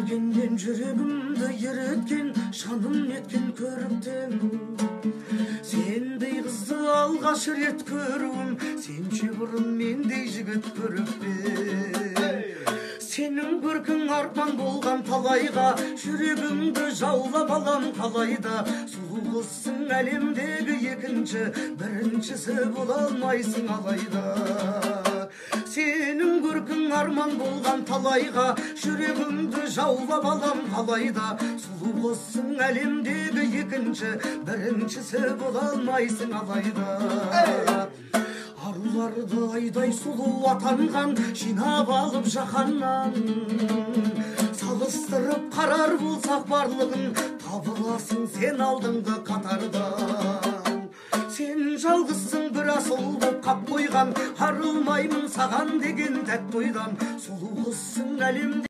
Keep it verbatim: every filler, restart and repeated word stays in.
Сүйгенден жүрегімді ереткен, шаным еткен көріктен. Сендей қызды алғаш рет көруім, сенше бұрын мендей жігіт көріппе. Сенің көркің арман болған талайға, жүрегімді жаулап алам қалайда. Сұлу қызсың әлемдегі екінші, біріншісі бола алмайсың алайда. Сенің көркің арман болған талайға, жүрегімді жаулап алам қалайда. Сұлу қызсың әлемдегі екінші, біріншісі бола алмайсың алайда. Аруларды айдай сұлу атанған, жинап алып жаһаннан. Салыстырып қарар болсақ барлығын, табыласың сен алдыңғы қатардан. Сен жалғызсың бір асыл боп қап қойған, арылмаймын саған деген тәтті ойдан. Сұлу қызсың әлемде